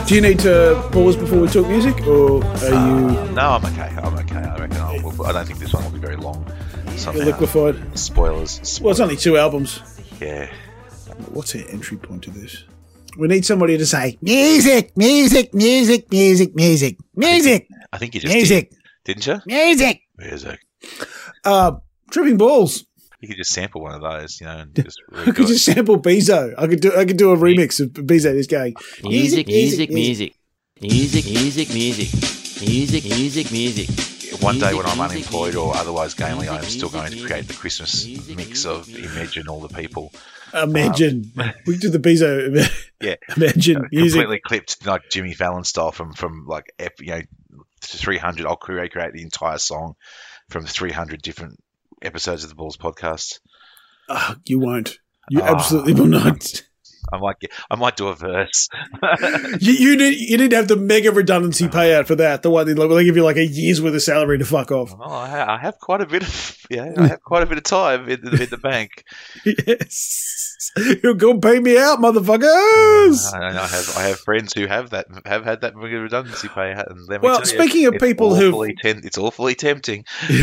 Do you need to pause before we talk music, or are you... No, I'm okay. I reckon I don't think this one will be very long. You're liquefied? Spoilers. Well, it's only 2 albums. Yeah. What's the entry point to this? We need somebody to say, music, music, music, music, music, music. I think you just music. Didn't you? Music. Music. Tripping Balls. You could just sample one of those, and just I could just sample Bezo. I could do a remix of Bezo just going music, music, music, music, music, music, music, music, music. One day when I'm unemployed or otherwise gamely, I'm still going to create the Christmas mix of Imagine All the People. Imagine. We could do the Bezo. Yeah. Imagine music. Completely clipped like Jimmy Fallon style from like 300. I'll recreate the entire song from 300 different episodes of the Balls podcast. You won't. You absolutely will not. I might do a verse. you need to have the mega redundancy payout for that. The one where they give you like a year's worth of salary to fuck off. Oh, I have quite a bit of I have quite a bit of time in the bank. Yes, you're gonna pay me out, motherfuckers. I have friends who have had that mega redundancy payout. And let me well, tell speaking you, of people who, it's awfully tempting.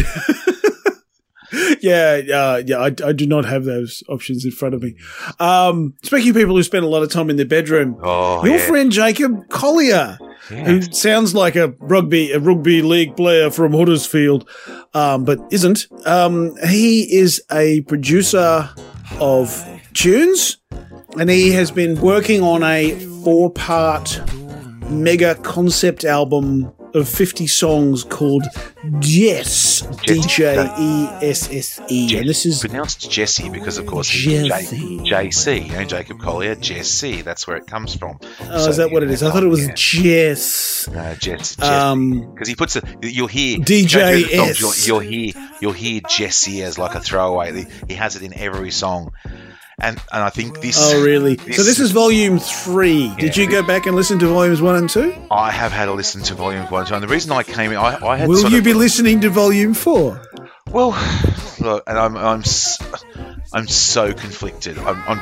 Yeah, I do not have those options in front of me. Speaking of people who spend a lot of time in their bedroom, your friend Jacob Collier, who sounds like a rugby league player from Huddersfield, but isn't. He is a producer of tunes, and he has been working on a 4-part mega concept album of 50 songs called Jess, D-J-E-S-S-E. And this is pronounced Jesse because, of course, JC, Jacob Collier, Jesse. That's where it comes from. Oh, is that what it is? I thought it was Jess. No, Jess. Because he puts you'll hear DJS. You'll hear Jesse as like a throwaway. He has it in every song. And I think this... Oh, really? So this is volume 3. Yeah. Did you go back and listen to volumes 1 and 2? I have had a listen to volumes 1 and 2. And the reason I came in... I had Will you be listening to volume 4? Well, look, and I'm so conflicted.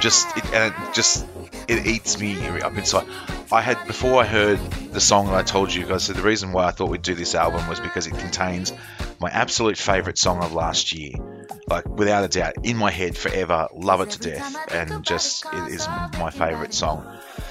It eats me up inside. Before I heard the song that I told you guys, so the reason why I thought we'd do this album was because it contains my absolute favourite song of last year. Like, without a doubt, in my head forever, love it to death, and just, it is my favourite song.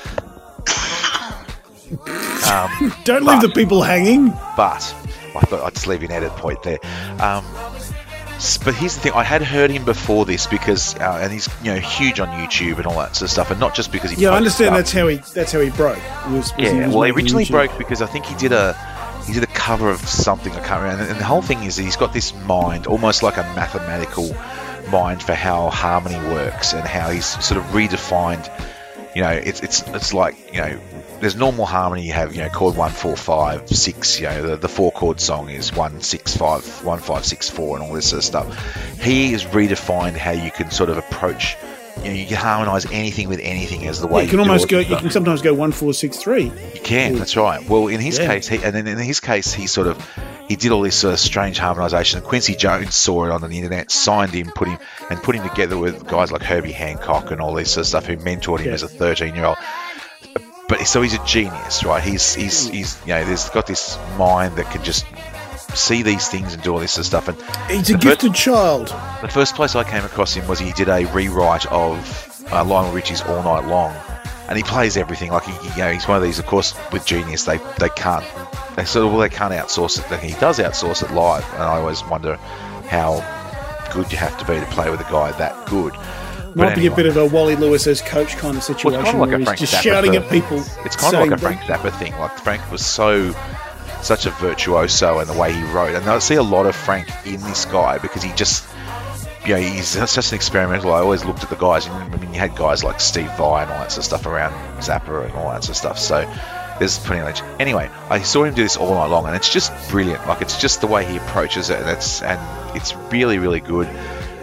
Don't leave the people hanging. But, I thought I'd just leave an edit point there. But here's the thing, I had heard him before this because, and he's huge on YouTube and all that sort of stuff, and not just because he. Yeah, I understand that's how he broke. He originally broke because I think he did a cover of something, I can't remember. And the whole thing is that he's got this mind, almost like a mathematical mind for how harmony works and how he's sort of redefined. It's like there's normal harmony. You have chord 1 4 5 6. The 4-chord song is 1 6 5 1 5 6 4 and all this sort of stuff. He has redefined how you can sort of approach. You can harmonise anything with anything as the way. You can almost go. You can sometimes go 1 4 6 3. You can. That's right. Well, in his case, he did all this sort of strange harmonisation. Quincy Jones saw it on the internet, signed him, put him together with guys like Herbie Hancock and all this sort of stuff who mentored him as a 13-year-old. But so he's a genius, right? He's there's got this mind that can just see these things and do all this sort of stuff. And he's a gifted child. The first place I came across him was he did a rewrite of Lionel Richie's All Night Long, and he plays everything. Like he's one of these. Of course, with Genius, they can't outsource it. He does outsource it live, and I always wonder how good you have to be to play with a guy that good. Might be a bit of a Wally Lewis as coach kind of situation, it's kind of like where he's just shouting at people. It's kind of like a Frank Zappa thing. Like Frank was such a virtuoso in the way he wrote, and I see a lot of Frank in this guy because he just, he's just an experimental. I always looked at the guys, and you had guys like Steve Vai and all that sort of stuff around Zappa and all that sort of stuff. So there's plenty of legend. Anyway, I saw him do this all night long, and it's just brilliant. Like, it's just the way he approaches it, and it's really, really good.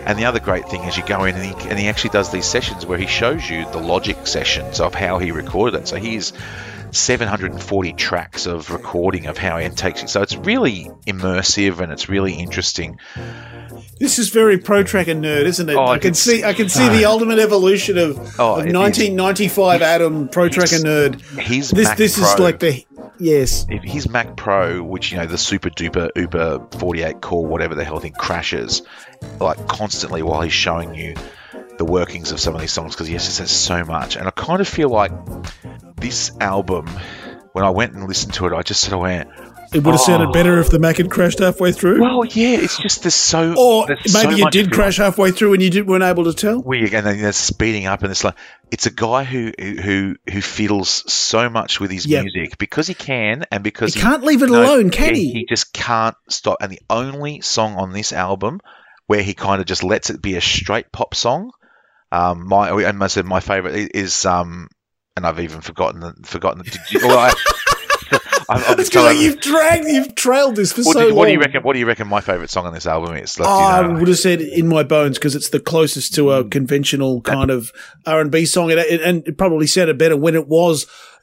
And the other great thing is you go in and he actually does these sessions where he shows you the Logic sessions of how he recorded it. So he's 740 tracks of recording of how he takes it. So it's really immersive and it's really interesting. This is very Pro Tracker nerd, isn't it? I can see the ultimate evolution of 1995 Adam Pro Tracker nerd. This is like the yes. If his Mac Pro, which the super duper Uber 48 core whatever the hell thing crashes like constantly while he's showing you the workings of some of these songs, because he has just says so much. And I kind of feel like this album, when I went and listened to it, I just sort of went, it would have sounded better if the Mac had crashed halfway through. Well, yeah, it's just there's so. Or there's maybe so it did crash halfway through and you weren't able to tell. And then it's speeding up, and it's like it's a guy who fiddles so much with his music because he can, and because he can't leave it alone, can he? He just can't stop. And the only song on this album where he kind of just lets it be a straight pop song, my favorite is and I've even forgotten. It's like you've trailed this for so long. What do you reckon my favourite song on this album is? I would have said "In My Bones" because it's the closest to a conventional kind of R&B song, and it probably sounded better when it was,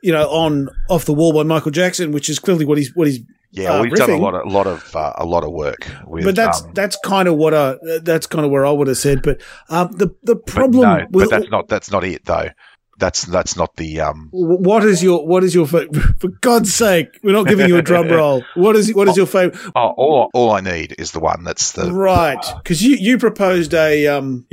on "Off the Wall" by Michael Jackson, which is clearly what he's. Yeah, we've done a lot of work with. But that's kind of where I would have said. But the problem. But that's not it though. That's not the. What is your favorite? For God's sake, we're not giving you a drum roll. What is your favorite? All I need is the one that's the right, because you proposed an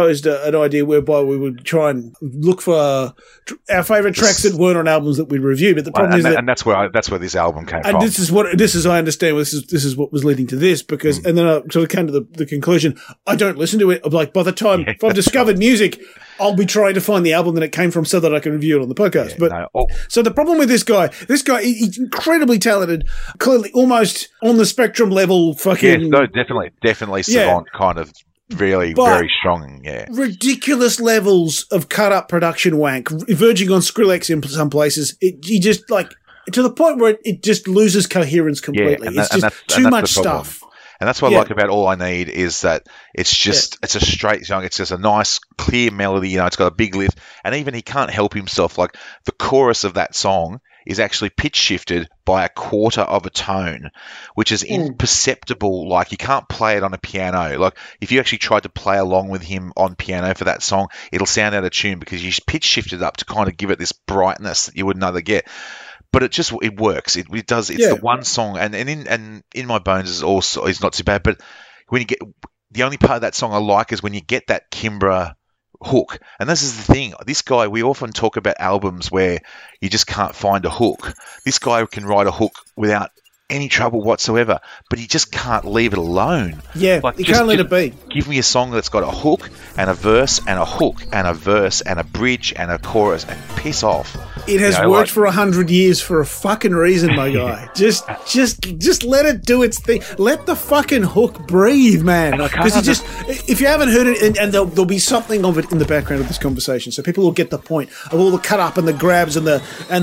idea whereby we would try and look for our favorite tracks that weren't on albums that we reviewed. But the problem that's where this album came from. And this is I understand. This is what was leading to this because and then I sort of came to the conclusion. I don't listen to it. Like by the time if I've discovered music, I'll be trying to find the album that it came from so that I can review it on the podcast. So the problem with this guy, he's incredibly talented, clearly almost on the spectrum level. Fucking definitely savant kind of. Really, very strong, ridiculous levels of cut-up production wank, verging on Skrillex in some places. He just to the point where it just loses coherence completely. It's just too much stuff. And that's what I like about All I Need is that it's just it's a straight song. It's just a nice, clear melody. It's got a big lift, and even he can't help himself. Like the chorus of that song is actually pitch shifted by a quarter of a tone, which is imperceptible. Like you can't play it on a piano. Like if you actually tried to play along with him on piano for that song, it'll sound out of tune because you pitch shifted up to kind of give it this brightness that you wouldn't other get. But it works. It does. It's the one song, and in My Bones is not too bad. But when you get the only part of that song I like is when you get that Kimbra hook. And this is the thing. This guy, we often talk about albums where you just can't find a hook. This guy can write a hook without any trouble whatsoever, but he just can't leave it alone. Yeah, he can't let it be. Give me a song that's got a hook and a verse and a hook and a verse and a bridge and a chorus and piss off. It has worked for 100 years for a fucking reason, my guy. Just let it do its thing. Let the fucking hook breathe, man. Because if you haven't heard it, and there'll be something of it in the background of this conversation, so people will get the point of all the cut up and the grabs and the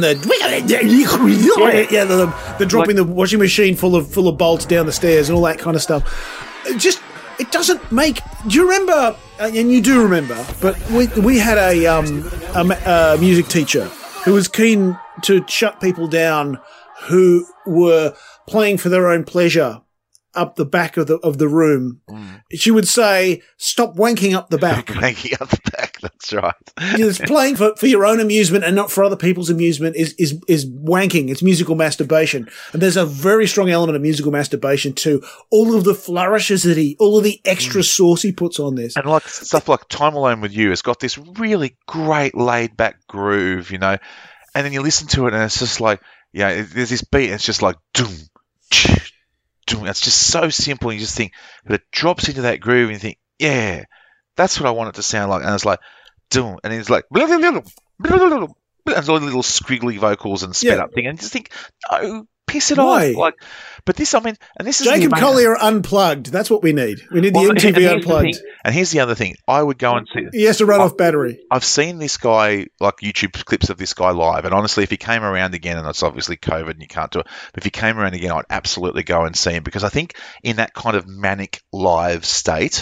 dropping the washing machine full of bolts down the stairs and all that kind of stuff. It doesn't make. Do you remember? And you do remember, but we had a music teacher who was keen to shut people down who were playing for their own pleasure up the back of the room. She would say, "Stop wanking up the back." Wanking up the back. That's right. It's playing for your own amusement and not for other people's amusement is wanking. It's musical masturbation. And there's a very strong element of musical masturbation to all of the flourishes all of the extra sauce he puts on this. And like stuff like Time Alone With You has got this really great laid back groove, and then you listen to it and it's just like, there's this beat and it's just like, doom, it's just so simple. And you just think, but it drops into that groove and you think, yeah, that's what I want it to sound like. And it's like, and it's like, and it's all the little squiggly vocals and sped up thing. And you just think, no, piss it off. Like, but this, and this is Jacob Collier unplugged. That's what we need. We need the MTV unplugged. And here's the other thing. I would go and see. He has to run off battery. I've seen this guy, like YouTube clips of this guy live. And honestly, if he came around again, and it's obviously COVID and you can't do it, but if he came around again, I'd absolutely go and see him because I think in that kind of manic live state,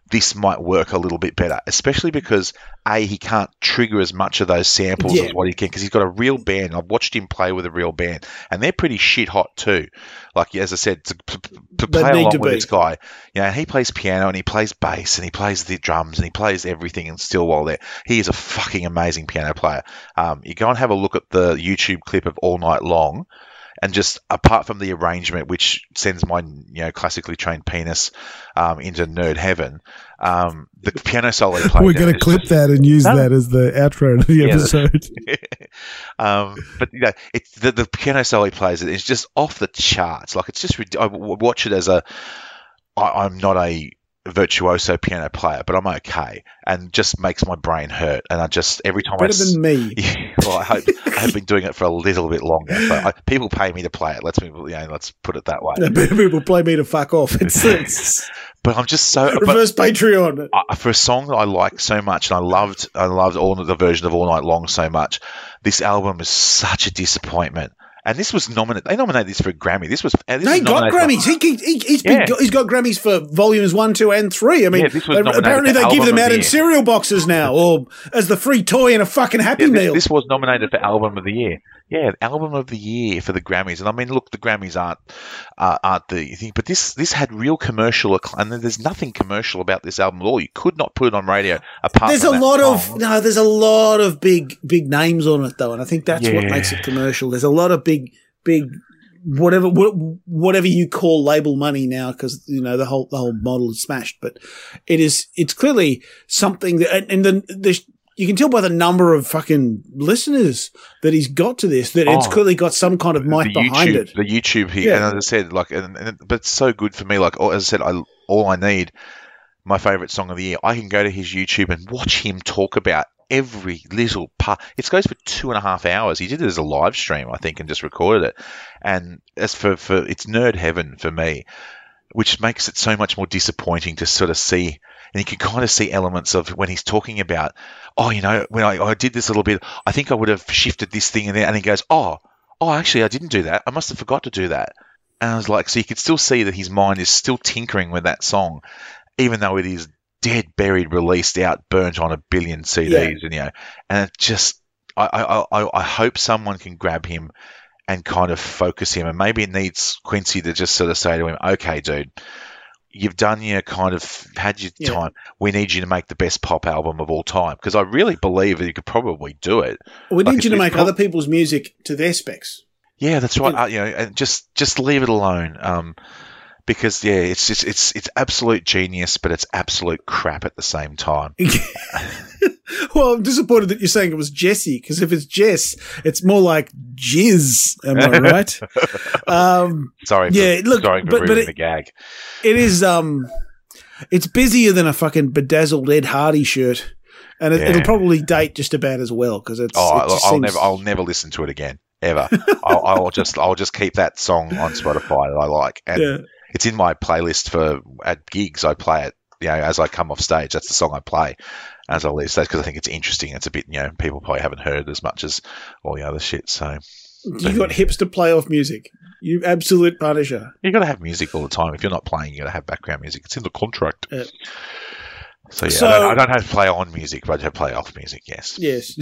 this might work a little bit better, especially because he can't trigger as much of those samples as what he can, because he's got a real band. I've watched him play with a real band, and they're pretty shit hot too. Like, as I said, to play along with this guy, he plays piano and he plays bass and he plays the drums and he plays everything, and still while there, he is a fucking amazing piano player. You go and have a look at the YouTube clip of All Night Long, and just apart from the arrangement, which sends my classically trained penis into nerd heaven, the piano solo he played. We're going to clip that and use that as the outro to the episode. But it's the piano solo he plays. It's just off the charts. Like, it's just I watch it as I'm not a virtuoso piano player, but I'm okay, and just makes my brain hurt. And I just every time better than me. Yeah, well, I hope I've been doing it for a little bit longer. But people pay me to play it. Let's put it that way. People pay me to fuck off. It's but I'm just so reverse Patreon for a song that I like so much, and I loved all the version of All Night Long so much. This album is such a disappointment. And this was nominated. They nominated this for a Grammy. He got Grammys. He's got Grammys for volumes 1, 2, and 3. I mean, apparently they give them out in cereal boxes now, or as the free toy in a fucking Happy Meal. This was nominated for Album of the Year. Yeah, Album of the Year for the Grammys. And I mean, look, the Grammys aren't the thing, but this had real commercial acclaim. And there's nothing commercial about this album at all. You could not put it on radio apart. There's a lot of big names on it though, and I think that's what makes it commercial. There's a lot of big whatever you call label money now, because the whole model is smashed. But it's clearly something that, and you can tell by the number of fucking listeners that he's got to this that it's clearly got some kind of might behind it. The YouTube here, and as I said, but it's so good for me. Like, as I said, all I need, my favorite song of the year, I can go to his YouTube and watch him talk about every little part. It goes for 2.5 hours. He did it as a live stream, I think, and just recorded it. And as for it's nerd heaven for me, which makes it so much more disappointing to sort of see. And you can kind of see elements of when he's talking about, when I did this a little bit, I think I would have shifted this thing in there. And he goes, actually, I didn't do that. I must have forgot to do that. And I was like, so you could still see that his mind is still tinkering with that song, even though it is dead, buried, released out, burnt on 1 billion CDs. Yeah. And it just, I hope someone can grab him and kind of focus him. And maybe it needs Quincy to just sort of say to him, okay, dude, you've done your kind of had your time. We need you to make the best pop album of all time, because I really believe that you could probably do it. We need you to make other people's music to their specs. Yeah, that's right. And just leave it alone. Because it's absolute genius, but it's absolute crap at the same time. Well, I'm disappointed that you're saying it was Jesse, because if it's Jess, it's more like jizz. Am I right? Sorry for ruining the gag. It is. It's busier than a fucking bedazzled Ed Hardy shirt, and it'll probably date just about as well, because it's. I'll never listen to it again ever. I'll just keep that song on Spotify that I like, and it's in my playlist for at gigs. I play it. As I come off stage, that's the song I play as I leave stage, because I think it's interesting. It's a bit, people probably haven't heard as much as all the other shit. So you got hipster playoff music, you absolute punisher. You got to have music all the time. If you're not playing, you got to have background music. It's in the contract. So I don't have play on music, but I have play off music. Yes.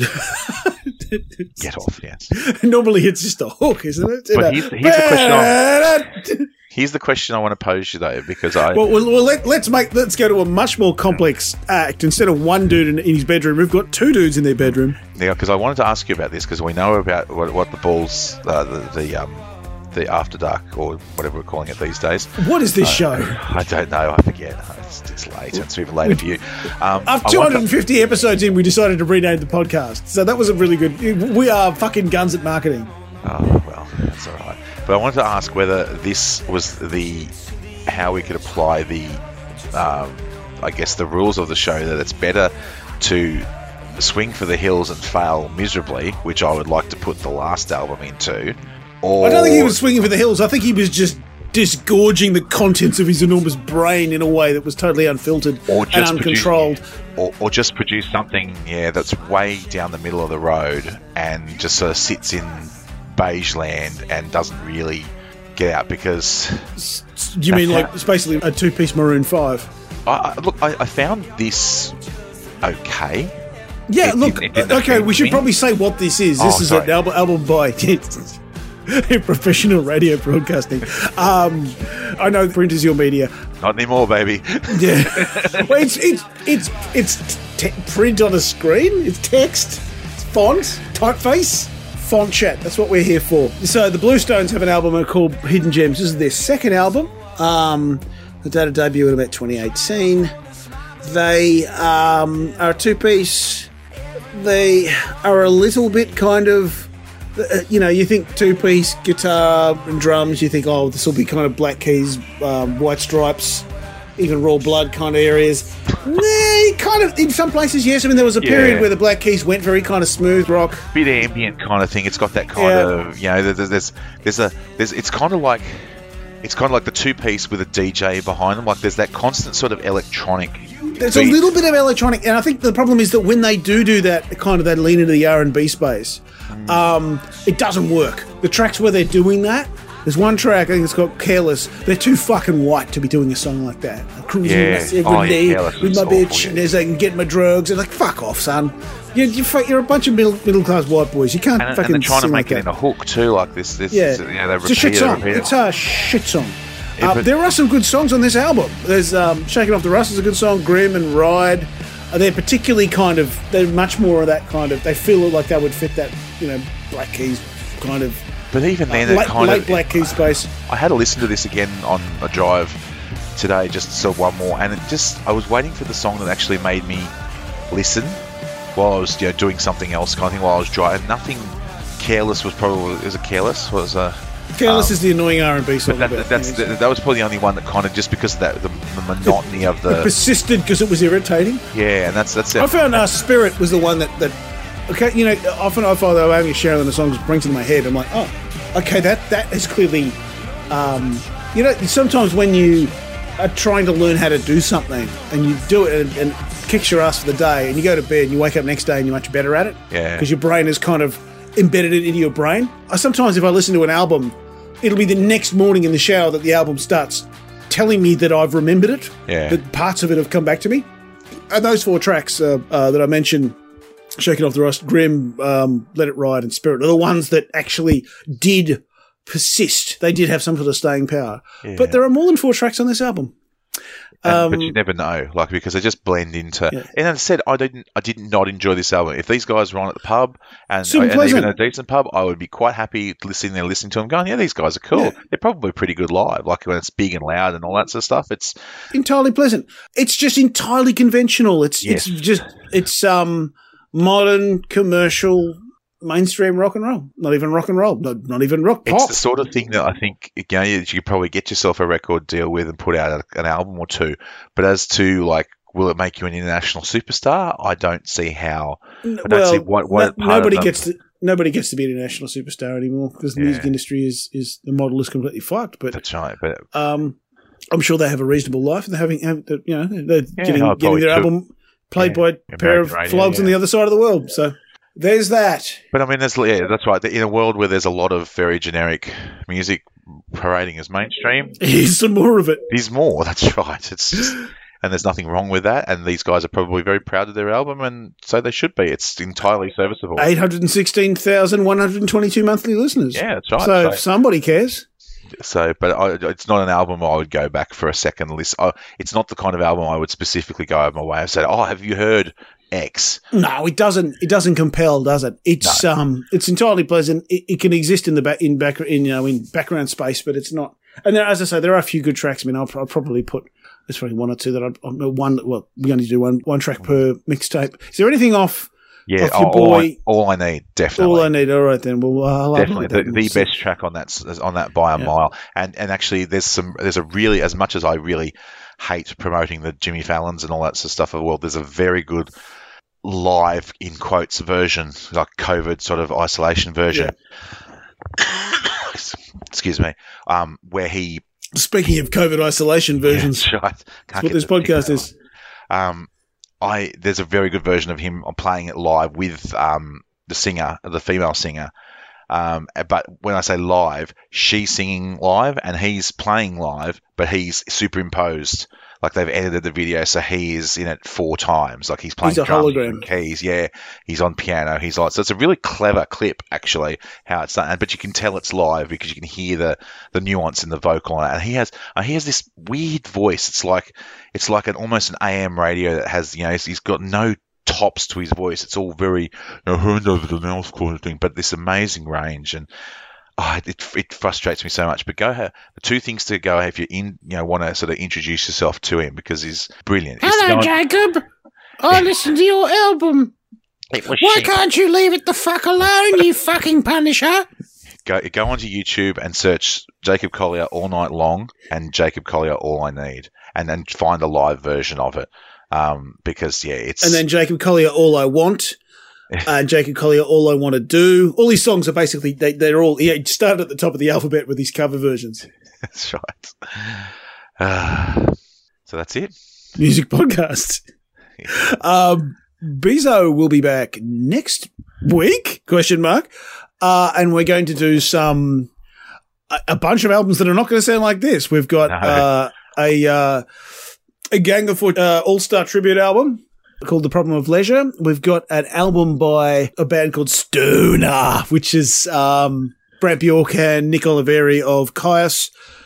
Get off. Yes. Normally it's just a hook, isn't it? But here's the question. Here's the question I want to pose you though, because let's go to a much more complex act. Instead of one dude in his bedroom, we've got two dudes in their bedroom. Yeah, because I wanted to ask you about this, because we know about what the balls, the After Dark, or whatever we're calling it these days. What is this show? I don't know. I forget. It's late. It's even later for you. After 250 episodes in, we decided to rename the podcast. So that was a really good. We are fucking guns at marketing. Oh well, that's all right. But I wanted to ask whether this was how we could apply the, I guess, the rules of the show, that it's better to swing for the hills and fail miserably, which I would like to put the last album into. Or, I don't think he was swinging for the hills. I think he was just disgorging the contents of his enormous brain in a way that was totally unfiltered and uncontrolled. Or just produce something, that's way down the middle of the road and just sort of sits in beige land and doesn't really get out, because... You mean like it's basically a two-piece Maroon 5? I found this okay. Yeah, okay, we should probably say what this is. This is an album by Professional Radio Broadcasting. I know print is your media. Not anymore, baby. Yeah. Well, it's print on a screen. It's text. It's font, typeface, font chat. That's what we're here for. So the Bluestones have an album called Hidden Gems. This is their second album. The date of debut in about 2018. They are a two-piece. They are a little bit kind of, you think two-piece guitar and drums, you think, oh, this will be kind of Black Keys, White Stripes, even Raw Blood kind of areas. Kind of, in some places, yes. I mean, there was a period where the Black Keys went very kind of smooth rock. Bit ambient kind of thing. It's got that kind of, it's kind of like... It's kind of like the two-piece with a DJ behind them. Like, there's that constant sort of electronic... There's a little bit of electronic, and I think the problem is that when they do that, kind of that lean into the R&B space, it doesn't work. The tracks where they're doing that, there's one track, I think it's called Careless, they're too fucking white to be doing a song like that. I'm cruising every day with my bitch, and there's like, get my drugs, and like, fuck off, son. You're a bunch of middle-class white boys. You can't fucking and they're trying to make like it in a hook, too, like this. They it's a shit song. It's a shit song. There are some good songs on this album. There's Shaking Off the Rust is a good song. Grim and Ride. They're particularly they're much more of that kind of, they feel like they would fit that, Black Keys kind of. But even then, late Black Keys space. I had to listen to this again on a drive today, just so one more, and I was waiting for the song that actually made me listen while I was doing something else, kind of thing, while I was driving. Nothing. Careless was probably, is it Careless? Careless is the annoying R&B song. That was probably the only one that kind of, just because of that, the monotony of the... It persisted because it was irritating. Yeah, and that's it. I found Spirit was the one that okay, often I find that I'm having a share of the songs brings to my head. I'm like, oh, okay, that is clearly, sometimes when you are trying to learn how to do something and you do it and kicks your ass for the day and you go to bed and you wake up next day and you're much better at it. Yeah. Because your brain has kind of embedded it into your brain. Sometimes if I listen to an album, it'll be the next morning in the shower that the album starts telling me that I've remembered it. Yeah. That parts of it have come back to me. And those four tracks that I mentioned, Shaking Off the Rust, Grim, Let It Ride, and Spirit, are the ones that actually did persist. They did have some sort of staying power. Yeah. But there are more than four tracks on this album. But you never know, because they just blend into. Yeah. And as I said, I did not enjoy this album. If these guys were on at the pub and even a decent pub, I would be quite happy listening to them, going, yeah, these guys are cool. Yeah. They're probably pretty good live, like when it's big and loud and all that sort of stuff. It's entirely pleasant. It's just entirely conventional. It's modern, commercial, mainstream rock and roll. Not even rock and roll. Not even rock pop. It's the sort of thing that I think you could probably get yourself a record deal with and put out an album or two. But as to will it make you an international superstar? I don't see how. I don't see what nobody gets to be an international superstar anymore because the music industry is the model is completely fucked. But that's right. But I'm sure they have a reasonable life and they're getting their album played by a pair of flogs on the other side of the world. So there's that. But I mean, that's right. In a world where there's a lot of very generic music parading as mainstream, here's some more of it. There's more. That's right. It's just, and there's nothing wrong with that. And these guys are probably very proud of their album, and so they should be. It's entirely serviceable. 816,122 monthly listeners. Yeah, that's right. So if somebody cares. So, but it's not an album I would go back for a second listen. It's not the kind of album I would specifically go out of my way and say, "Oh, have you heard X?" No, it doesn't. It doesn't compel, does it? It's it's entirely pleasant. It can exist in background space, but it's not. And there, as I say, there are a few good tracks. I mean, I'll probably put. There's probably one or two that we only do one track per mixtape. Is there anything off? Yeah, all I need, definitely. All I need. All right, then. Well, I'll definitely the best track on that by a mile. And actually, there's a really, as much as I really hate promoting the Jimmy Fallons and all that sort of stuff of the world, there's a very good live in quotes version, like COVID sort of isolation version. Yeah. Excuse me. Where he. Speaking of COVID isolation versions, right. That's what this podcast is. There's a very good version of him playing it live with the female singer. But when I say live, she's singing live and he's playing live, but he's superimposed like they've edited the video so he is in it 4 times. Like he's playing He's a drums hologram. and keys. Yeah, he's on piano. He's like, so it's a really clever clip actually how it's done. But you can tell it's live because you can hear the nuance in the vocal on it. And he has this weird voice. It's like almost an AM radio that has, you know, he's got no tops to his voice. It's all very, you know, hand over the mouth kind of thing, but this amazing range. And it frustrates me so much. But the 2 things to go if you want to sort of introduce yourself to him, because he's brilliant. Hello, Jacob. I listened to your album. Why can't you leave it the fuck alone, you fucking Punisher? Go onto YouTube and search Jacob Collier All Night Long and Jacob Collier All I Need, and then find a live version of it. Because it's... And then Jacob Collier, All I Want, and Jacob Collier, All I Want to Do. All these songs are basically, they're all, he started at the top of the alphabet with these cover versions. That's right. So that's it. Music podcast. Bezo will be back next week, ? And we're going to do a bunch of albums that are not going to sound like this. We've got a Gang of Four all-star tribute album called The Problem of Leisure. We've got an album by a band called Stoner, which is Brant Bjork and Nick Oliveri of Caius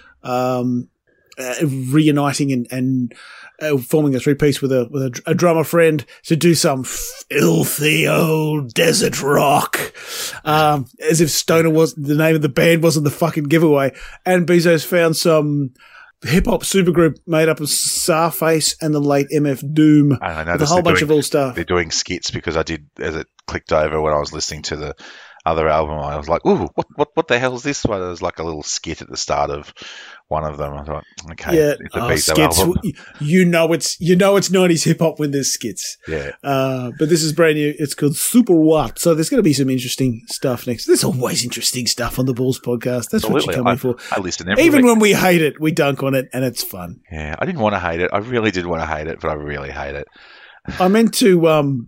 reuniting and forming a 3-piece with a drummer friend to do some filthy old desert rock, as if Stoner was the name of the band, wasn't the fucking giveaway. And Bezo's found some hip-hop supergroup made up of Sarface and the late MF Doom with a whole bunch of all-star. They're doing skits because I did, as it clicked over when I was listening to the other album, I was like, ooh, what the hell is this? Well, there was like a little skit at the start of one of them. I thought, okay, yeah, it's a Bezo skits. album. You know it's 90s hip-hop when there's skits. Yeah. But this is brand new. It's called Super What. So there's going to be some interesting stuff next. There's always interesting stuff on the Balls podcast. That's Absolutely. what you come in for. I listen every Even week. when we hate it, we dunk on it and it's fun. Yeah, I didn't want to hate it. I really did want to hate it, but I really hate it. I meant to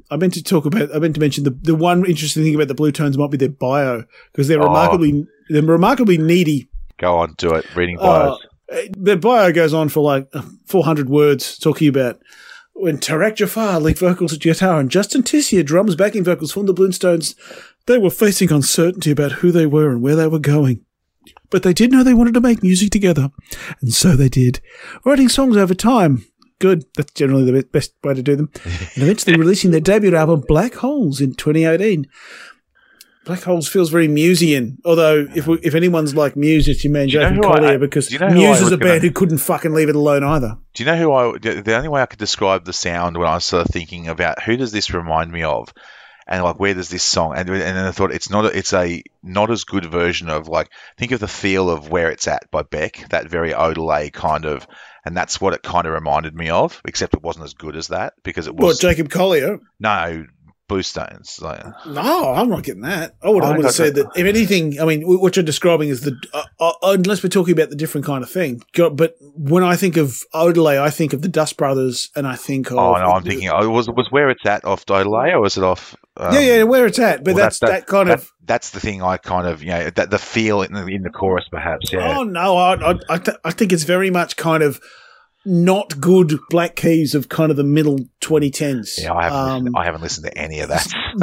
mention the one interesting thing about the Blue Tones might be their bio, because they're remarkably needy. Go on, do it. Reading bios. Their bio goes on for like 400 words talking about when Tarek Jafar lead vocals at guitar and Justin Tissier drums backing vocals from the Bloomstones. They were facing uncertainty about who they were and where they were going. But they did know they wanted to make music together, and so they did, writing songs over time. Good. That's generally the best way to do them. And eventually releasing their debut album, Black Holes, in 2018. Black Holes feels very Museian, although if anyone's like Muse, it's your man Jacob Collier, because Muse is a band who couldn't fucking leave it alone either. Do you know the only way I could describe the sound when I was sort of thinking about who does this remind me of? And like, where does this song? And then I thought it's a not as good version of, like, think of the feel of Where It's At by Beck, that very Odelay kind of, and that's what it kind of reminded me of, except it wasn't as good as that because it was. What, Jacob Collier? No, Bluestones. Like, no, I'm not getting that. I would have said that, if anything, I mean, what you're describing is unless we're talking about the different kind of thing. But when I think of Odelay, I think of the Dust Brothers, and I think of. Oh, no, I'm thinking, was Where It's At off Odelay, or was it off? Yeah, Where It's At. But well, that kind of. That's the thing I kind of, that the feel in the chorus, perhaps. Yeah. Oh, no, I think it's very much kind of not good Black Keys of kind of the middle 2010s. Yeah, I haven't listened to any of that.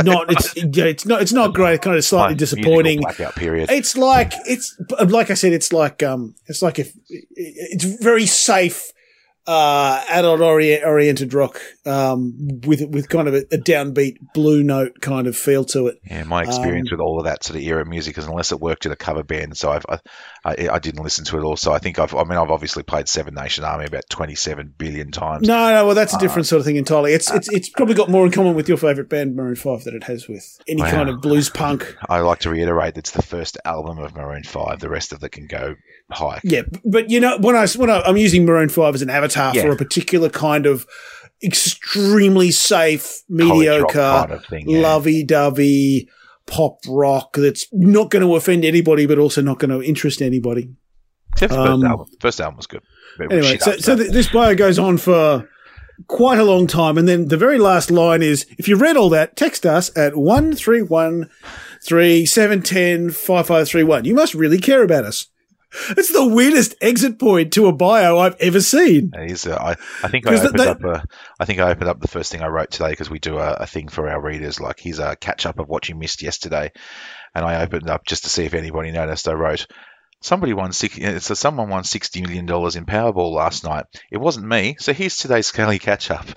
It's not great. Kind of slightly disappointing. Blackout period. It's like I said. It's like if it's very safe, adult oriented rock, with kind of a downbeat blue note kind of feel to it. Yeah, my experience with all of that sort of era music is, unless it worked in a cover band, so I didn't listen to it all. So I think I've obviously played Seven Nation Army about 27 billion times. No, well, that's a different sort of thing entirely. It's probably got more in common with your favourite band, Maroon 5, than it has with any kind of blues punk. I like to reiterate it's the first album of Maroon 5. The rest of it can go hike. Yeah, but when I'm using Maroon 5 as an avatar for a particular kind of extremely safe, mediocre, kind of thing, lovey-dovey pop rock that's not going to offend anybody, but also not going to interest anybody. Except the first album was good. Anyway, so this bio goes on for quite a long time, and then the very last line is, if you read all that, text us at 1313 710 5531. You must really care about us. It's the weirdest exit point to a bio I've ever seen. It is. I think I opened up the first thing I wrote today because we do a thing for our readers, like here's a catch up of what you missed yesterday, and I opened up just to see if anybody noticed. I wrote, someone won $60 million in Powerball last night. It wasn't me, so here's today's Scully catch up.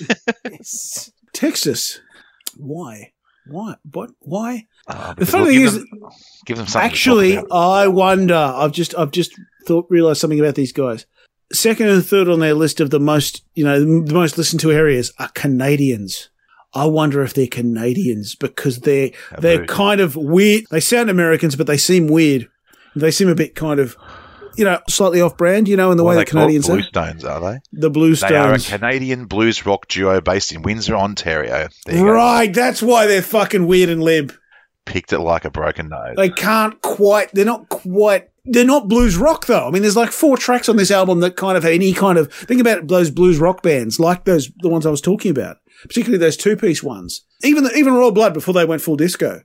Text us. Why? What? Why? The funny thing is, give them something. Actually, I wonder. I've just realized something about these guys. Second and third on their list of the most listened to areas are Canadians. I wonder if they're Canadians because they're kind of weird. They sound Americans, but they seem weird. They seem a bit kind of, slightly off-brand, in the way that Canadians are. Bluestones, are they? The Bluestones. They are a Canadian blues rock duo based in Windsor, Ontario. Right, that's why they're fucking weird and limp. Picked it like a broken nose. They're not blues rock, though. I mean, there's like 4 tracks on this album that kind of have any kind of, think about those blues rock bands, like the ones I was talking about, particularly those 2-piece ones. Even Royal Blood before they went full disco.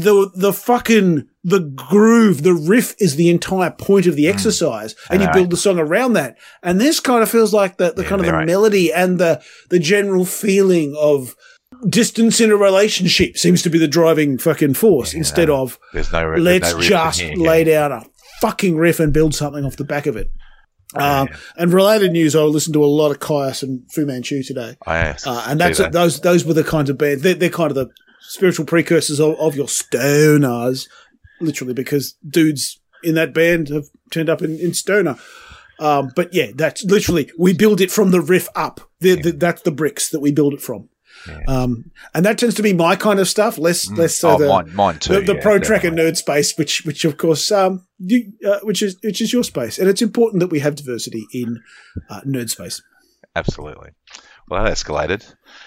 The groove, the riff is the entire point of the exercise, and you build the song around that. And this kind of feels like the melody and the general feeling of distance in a relationship seems to be the driving fucking force instead of let's just lay down a fucking riff and build something off the back of it. And related news, I listened to a lot of Kyuss and Fu Manchu today. And those were the kinds of bands. They're kind of the spiritual precursors of your stoners, literally, because dudes in that band have turned up in stoner. But yeah, that's literally, we build it from the riff up. That's the bricks that we build it from. Yeah. And that tends to be my kind of stuff, less so mine too. The pro tracker nerd space, which of course, which is your space, and it's important that we have diversity in nerd space. Absolutely. Well, that escalated.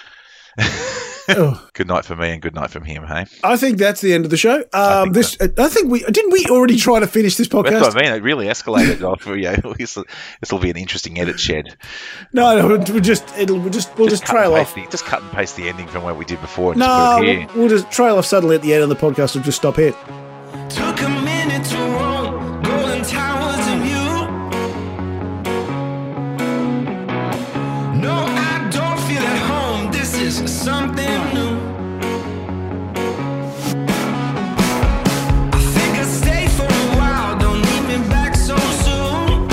Good night for me and good night from him, hey? I think that's the end of the show. I think we already try to finish this podcast? That's what I mean. It really escalated. This will be an interesting edit shed. No, we'll just trail off. Just cut and paste the ending from what we did before. And no, just put it here. We'll just trail off suddenly at the end of the podcast. We'll just stop here. Took a minute to roll golden towers of you. No, I don't feel at home. This is something new. I think I stayed for a while. Don't leave me back so soon.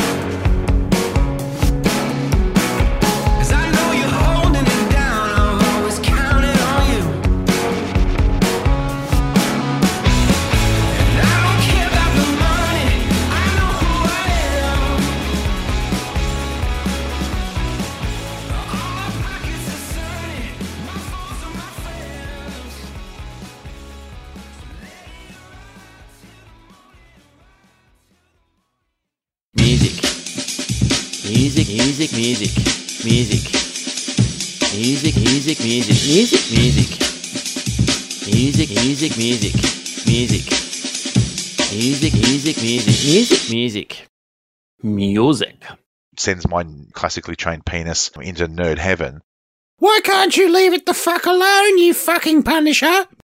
'Cause I know you're holding it down. I've always counted on you. And I don't care about the money. I know who I am. All my pockets are sunny. My phones are my friends. Music. Music, music, music. Music. Music, music, music. Music, music. Music, music, music. Music. Music, music, music. Music, music. Music. Sends my classically trained penis into nerd heaven. Why can't you leave it the fuck alone, you fucking Punisher?